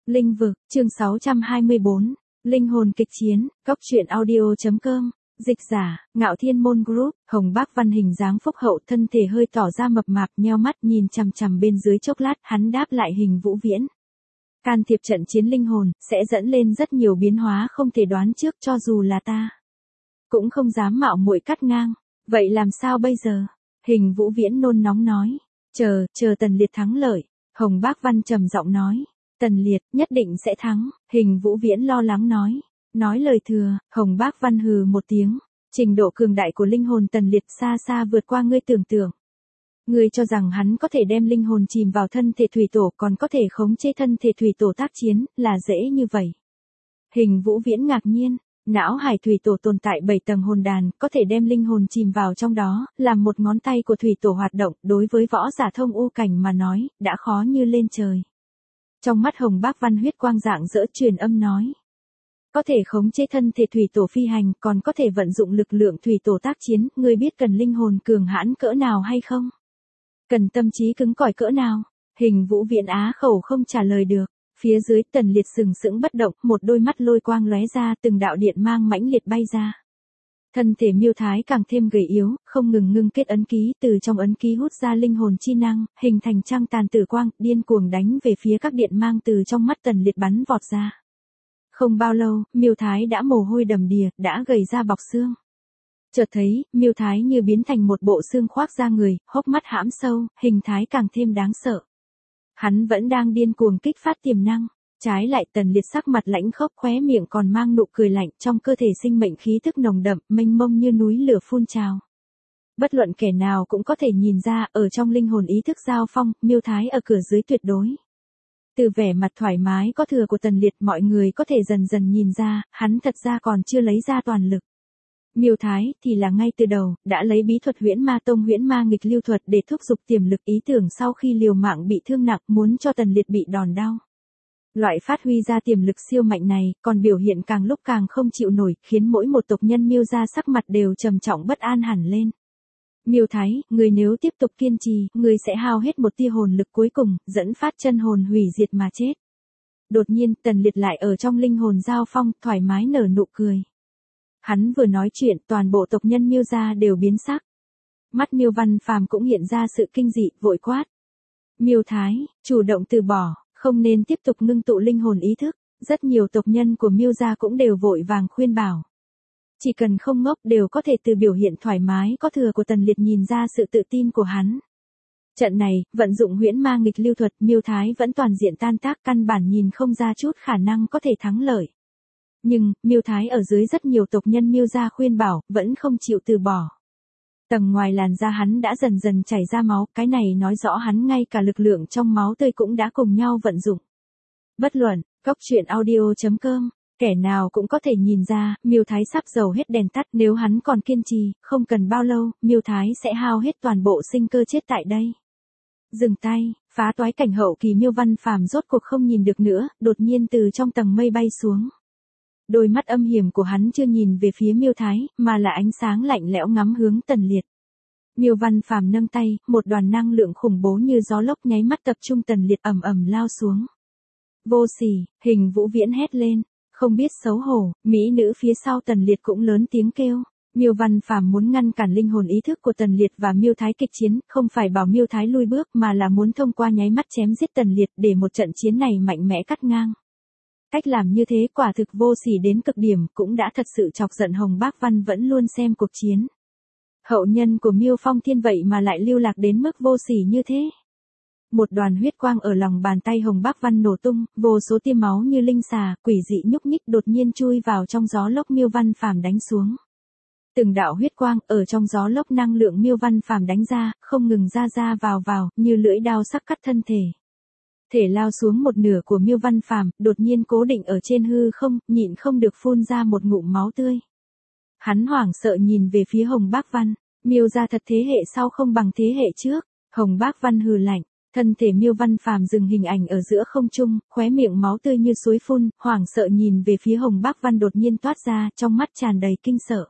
Linh vực, chương 624, Linh hồn kịch chiến, Cóc truyện audio.com, dịch giả, Ngạo Thiên Môn Group, Hồng Bác Văn hình dáng phúc hậu thân thể hơi tỏ ra mập mạp nheo mắt nhìn chằm chằm bên dưới chốc lát hắn đáp lại Hình Vũ Viễn. Can thiệp trận chiến linh hồn, sẽ dẫn lên rất nhiều biến hóa không thể đoán trước cho dù là ta. Cũng không dám mạo muội cắt ngang, vậy làm sao bây giờ? Hình Vũ Viễn nôn nóng nói, chờ Tần Liệt thắng lợi, Hồng Bác Văn trầm giọng nói. Tần Liệt nhất định sẽ thắng, Hình Vũ Viễn lo lắng nói lời thừa, Hồng Bác Văn hừ một tiếng, trình độ cường đại của linh hồn Tần Liệt xa xa vượt qua ngươi tưởng tượng. Ngươi cho rằng hắn có thể đem linh hồn chìm vào thân thể thủy tổ còn có thể khống chế thân thể thủy tổ tác chiến, là dễ như vậy. Hình Vũ Viễn ngạc nhiên, não hải thủy tổ tồn tại 7 tầng hồn đàn, có thể đem linh hồn chìm vào trong đó, làm một ngón tay của thủy tổ hoạt động, đối với võ giả thông u cảnh mà nói, đã khó như lên trời. Trong mắt Hồng Bác Văn huyết quang rạng rỡ truyền âm nói. Có thể khống chế thân thể thủy tổ phi hành, còn có thể vận dụng lực lượng thủy tổ tác chiến, ngươi biết cần linh hồn cường hãn cỡ nào hay không? Cần tâm trí cứng cỏi cỡ nào? Hình Vũ Viễn á khẩu không trả lời được. Phía dưới Tần Liệt sừng sững bất động, một đôi mắt lôi quang lóe ra, từng đạo điện mang mãnh liệt bay ra. Thân thể Miêu Thái càng thêm gầy yếu, không ngừng ngưng kết ấn ký, từ trong ấn ký hút ra linh hồn chi năng, hình thành trăng tàn tử quang, điên cuồng đánh về phía các điện mang từ trong mắt Tần Liệt bắn vọt ra. Không bao lâu, Miêu Thái đã mồ hôi đầm đìa, đã gầy ra bọc xương. Chợt thấy, Miêu Thái như biến thành một bộ xương khoác da người, hốc mắt hãm sâu, hình thái càng thêm đáng sợ. Hắn vẫn đang điên cuồng kích phát tiềm năng. Trái lại Tần Liệt sắc mặt lãnh khốc, khóe miệng còn mang nụ cười lạnh, trong cơ thể sinh mệnh khí thức nồng đậm, mênh mông như núi lửa phun trào. Bất luận kẻ nào cũng có thể nhìn ra, ở trong linh hồn ý thức giao phong, Miêu Thái ở cửa dưới tuyệt đối. Từ vẻ mặt thoải mái có thừa của Tần Liệt, mọi người có thể dần dần nhìn ra, hắn thật ra còn chưa lấy ra toàn lực. Miêu Thái thì là ngay từ đầu, đã lấy bí thuật Huyễn Ma Tông Huyễn Ma nghịch lưu thuật để thúc giục tiềm lực ý tưởng sau khi liều mạng bị thương nặng, muốn cho Tần Liệt bị đòn đau. Loại phát huy ra tiềm lực siêu mạnh này, còn biểu hiện càng lúc càng không chịu nổi, khiến mỗi một tộc nhân Miêu gia sắc mặt đều trầm trọng bất an hẳn lên. Miêu Thái, người nếu tiếp tục kiên trì, người sẽ hao hết một tia hồn lực cuối cùng, dẫn phát chân hồn hủy diệt mà chết. Đột nhiên, Tần Liệt lại ở trong linh hồn giao phong, thoải mái nở nụ cười. Hắn vừa nói chuyện, toàn bộ tộc nhân Miêu gia đều biến sắc. Mắt Miêu Văn Phàm cũng hiện ra sự kinh dị, vội quát. Miêu Thái, chủ động từ bỏ, không nên tiếp tục ngưng tụ linh hồn ý thức. Rất nhiều tộc nhân của Miêu gia cũng đều vội vàng khuyên bảo. Chỉ cần không ngốc đều có thể từ biểu hiện thoải mái có thừa của Tần Liệt nhìn ra sự tự tin của hắn. Trận này, vận dụng Huyễn Ma nghịch lưu thuật, Miêu Thái vẫn toàn diện tan tác, căn bản nhìn không ra chút khả năng có thể thắng lợi. Nhưng, Miêu Thái ở dưới rất nhiều tộc nhân Miêu gia khuyên bảo, vẫn không chịu từ bỏ. Tầng ngoài làn da hắn đã dần dần chảy ra máu, cái này nói rõ hắn ngay cả lực lượng trong máu tươi cũng đã cùng nhau vận dụng. Bất luận, Cóc truyện audio.com, kẻ nào cũng có thể nhìn ra, Miêu Thái sắp dầu hết đèn tắt, nếu hắn còn kiên trì, không cần bao lâu, Miêu Thái sẽ hao hết toàn bộ sinh cơ chết tại đây. Dừng tay, phá toái cảnh hậu kỳ Miêu Văn Phàm rốt cuộc không nhìn được nữa, đột nhiên từ trong tầng mây bay xuống. Đôi mắt âm hiểm của hắn chưa nhìn về phía Miêu Thái, mà là ánh sáng lạnh lẽo ngắm hướng Tần Liệt. Miêu Văn Phàm nâng tay, một đoàn năng lượng khủng bố như gió lốc nháy mắt tập trung Tần Liệt ầm ầm lao xuống. Vô sỉ, Hình Vũ Viễn hét lên, không biết xấu hổ, mỹ nữ phía sau Tần Liệt cũng lớn tiếng kêu. Miêu Văn Phàm muốn ngăn cản linh hồn ý thức của Tần Liệt và Miêu Thái kịch chiến, không phải bảo Miêu Thái lui bước mà là muốn thông qua nháy mắt chém giết Tần Liệt để một trận chiến này mạnh mẽ cắt ngang. Cách làm như thế quả thực vô sỉ đến cực điểm, cũng đã thật sự chọc giận Hồng Bác Văn vẫn luôn xem cuộc chiến. Hậu nhân của Miêu Phong Thiên vậy mà lại lưu lạc đến mức vô sỉ như thế. Một đoàn huyết quang ở lòng bàn tay Hồng Bác Văn nổ tung, vô số tia máu như linh xà, quỷ dị nhúc nhích đột nhiên chui vào trong gió lốc Miêu Văn Phàm đánh xuống. Từng đạo huyết quang ở trong gió lốc năng lượng Miêu Văn Phàm đánh ra, không ngừng ra vào, như lưỡi đao sắc cắt thân thể. Thể lao xuống một nửa của Miêu Văn Phàm, đột nhiên cố định ở trên hư không, nhịn không được phun ra một ngụm máu tươi. Hắn hoảng sợ nhìn về phía Hồng Bác Văn, Miêu gia thật thế hệ sau không bằng thế hệ trước. Hồng Bác Văn hừ lạnh, thân thể Miêu Văn Phàm dừng hình ảnh ở giữa không trung, khóe miệng máu tươi như suối phun, hoảng sợ nhìn về phía Hồng Bác Văn đột nhiên toát ra, trong mắt tràn đầy kinh sợ.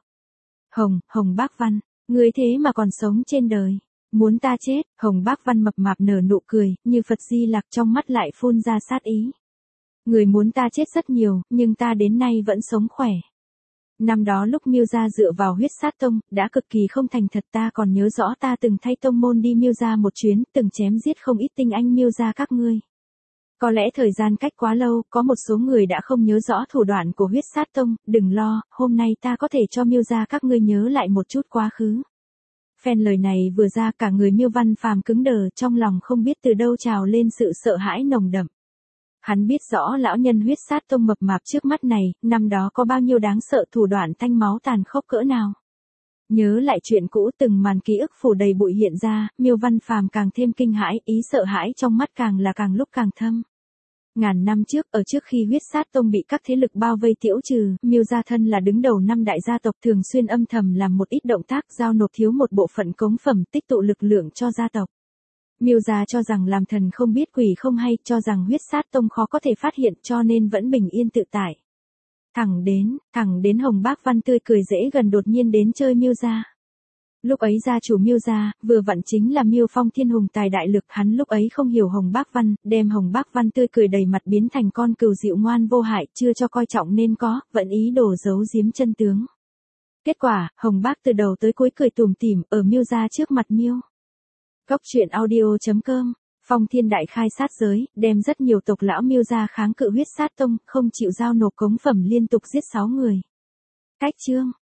Hồng Bác Văn, ngươi thế mà còn sống trên đời. Muốn ta chết, Hồng Bác Văn mập mạp nở nụ cười, như Phật Di Lặc trong mắt lại phun ra sát ý. Người muốn ta chết rất nhiều, nhưng ta đến nay vẫn sống khỏe. Năm đó lúc Miêu gia dựa vào huyết sát tông, đã cực kỳ không thành thật, ta còn nhớ rõ ta từng thay tông môn đi Miêu gia một chuyến, từng chém giết không ít tinh anh Miêu gia các ngươi. Có lẽ thời gian cách quá lâu, có một số người đã không nhớ rõ thủ đoạn của huyết sát tông, đừng lo, hôm nay ta có thể cho Miêu gia các ngươi nhớ lại một chút quá khứ. Phen lời này vừa ra, cả người Miêu Văn Phàm cứng đờ, trong lòng không biết từ đâu trào lên sự sợ hãi nồng đậm. Hắn biết rõ lão nhân huyết sát tông mập mạp trước mắt này, năm đó có bao nhiêu đáng sợ, thủ đoạn thanh máu tàn khốc cỡ nào. Nhớ lại chuyện cũ, từng màn ký ức phủ đầy bụi hiện ra, Miêu Văn Phàm càng thêm kinh hãi, ý sợ hãi trong mắt càng lúc càng thâm. Ngàn năm trước, ở trước khi huyết sát tông bị các thế lực bao vây tiễu trừ, Miêu gia thân là đứng đầu năm đại gia tộc, thường xuyên âm thầm làm một ít động tác giao nộp thiếu một bộ phận cống phẩm, tích tụ lực lượng cho gia tộc. Miêu gia cho rằng làm thần không biết quỷ không hay, cho rằng huyết sát tông khó có thể phát hiện, cho nên vẫn bình yên tự tại. Thẳng đến Hồng Bác Văn tươi cười dễ gần đột nhiên đến chơi Miêu gia. Lúc ấy gia chủ Miêu gia, vừa vặn chính là Miêu Phong thiên hùng tài đại lực, hắn lúc ấy không hiểu Hồng Bác Văn, đem Hồng Bác Văn tươi cười đầy mặt biến thành con cừu dịu ngoan vô hại, chưa cho coi trọng nên có, vẫn ý đồ giấu giếm chân tướng. Kết quả, Hồng Bác từ đầu tới cuối cười tủm tỉm, ở Miêu gia trước mặt Miêu. Cốc truyện audio.com, Phong Thiên đại khai sát giới, đem rất nhiều tộc lão Miêu gia kháng cự huyết sát tông, không chịu giao nộp cống phẩm, liên tục giết 6 người. Cách chương